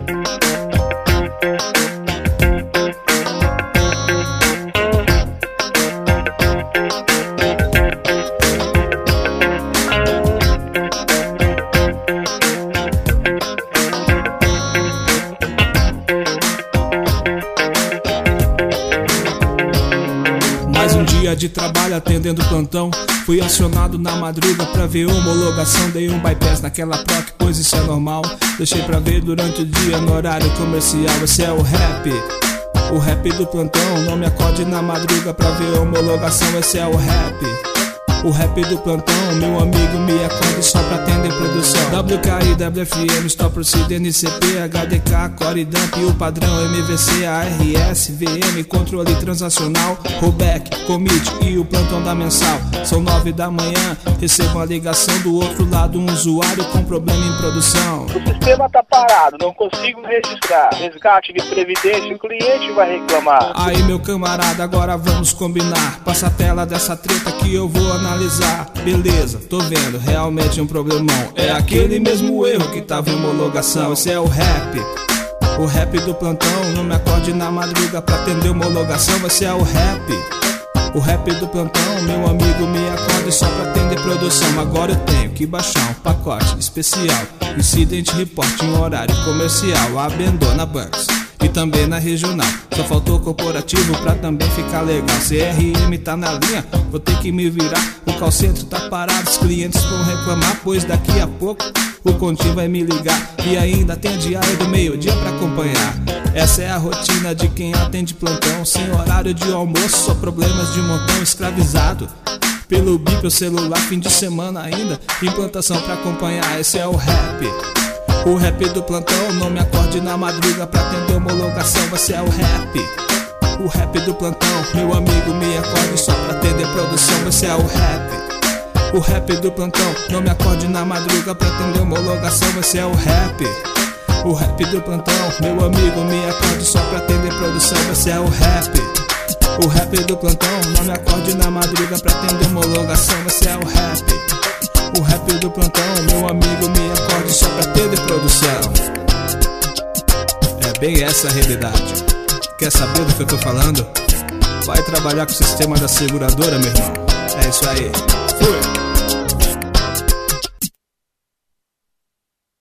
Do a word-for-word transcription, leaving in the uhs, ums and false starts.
Mais um dia de trabalho atendendo plantão. Fui acionado na madruga pra ver homologação. Dei um bypass naquela placa, pois isso é normal. Deixei pra ver durante o dia no horário comercial. Esse é o rap, o rap do plantão. Não me acorde na madruga pra ver homologação. Esse é o rap, o rap do plantão. Meu amigo, me acorde só pra atender produção. W K I, W F M, Stop Proceed, N C P, H D K, Core Dump, o padrão M V C, A R S, V M, controle transacional, rollback, commit e o plantão da mensal. São nove da manhã, recebo uma ligação do outro lado, um usuário com problema em produção. O sistema tá parado, não consigo registrar. Resgate de previdência, o cliente vai reclamar. Aí, meu camarada, agora vamos combinar. Passa a tela dessa treta que eu vou analisar. Beleza, tô vendo, realmente é um problemão. É aquele mesmo erro que tava em homologação. Esse é o rap, o rap do plantão. Não me acorde na madruga pra atender homologação. Esse é o rap, o rap do plantão. Meu amigo, me acorde só pra atender produção. Agora eu tenho que baixar um pacote especial, Incident Report em horário comercial. Abandona bancos e também na regional. Só faltou corporativo pra também ficar legal. C R M tá na linha, vou ter que me virar. O call center tá parado, os clientes vão reclamar, pois daqui a pouco o Contim vai me ligar. E ainda tem a diária do meio-dia pra acompanhar. Essa é a rotina de quem atende plantão. Sem horário de almoço, só problemas de montão. Escravizado pelo bip ou celular, fim de semana ainda, implantação pra acompanhar. Esse é o rap, o rap do plantão. Não me acorde na madruga pra atender homologação. Você é o rap, o rap do plantão. Meu amigo, me acorde só pra atender produção. Você é o rap, o rap do plantão. Não me acorde na madruga pra atender homologação. Você é o rap, o rap do plantão. Meu amigo, me acorde só pra atender produção. Você é o rap, o rap do plantão. Não me acorde na madruga pra atender homologação. Você é o rap, o rap do plantão. Meu amigo, me acorde só pra atender produção. É bem essa a realidade. Quer saber do que eu tô falando? Vai trabalhar com o sistema da seguradora, meu irmão. É isso aí. Fui!